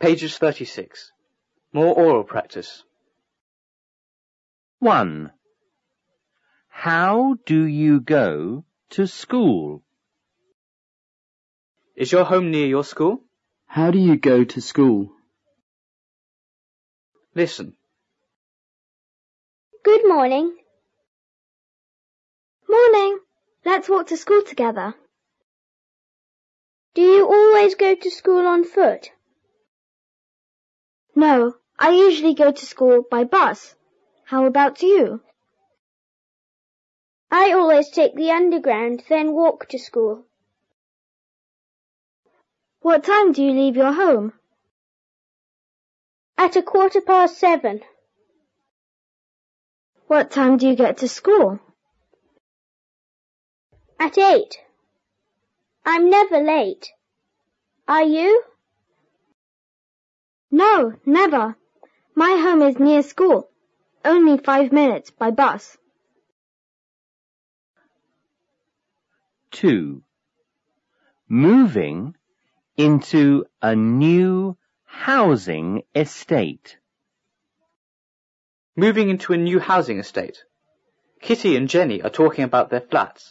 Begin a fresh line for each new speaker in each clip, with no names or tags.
Pages 36. More oral practice.
1. How do you go to school?
Is your home near your school?
How do you go to school?
Listen.
Good morning. Morning. Let's walk to school together. Do you always go to school on foot? No, I usually go to school by bus. How about you? I always take the underground, then walk to school. What time do you leave your home? At 7:15. What time do you get to school? At 8. I'm never late. Are you? No, never. My home is near school. Only 5 minutes by bus.
2. Moving into a new housing estate.
Moving into a new housing estate. Kitty and Jenny are talking about their flats.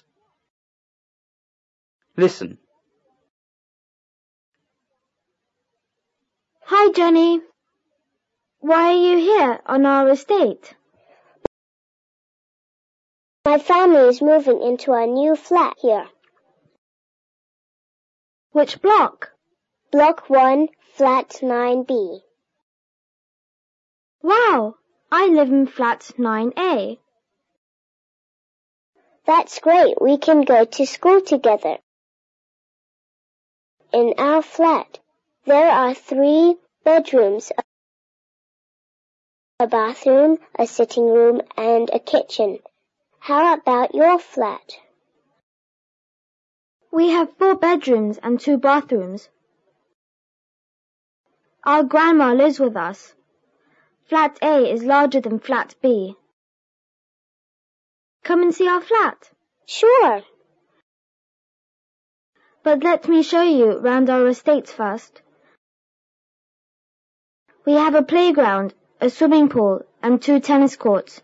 Listen.
Hi, Jenny. Why are you here on our estate? My family is moving into a new flat here. Which block? Block 1, flat 9B. Wow! I live in flat 9A. That's great. We can go to school together. In our flat, there are 3 bedrooms, a bathroom, a sitting room, and a kitchen. How about your flat? We have 4 bedrooms and 2 bathrooms. Our grandma lives with us. Flat A is larger than flat B. Come and see our flat. Sure. But let me show you round our estate first. We have a playground, a swimming pool, and 2 tennis courts.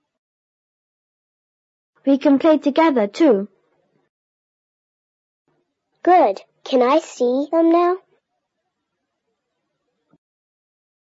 We can play together too. Good. Can I see them now?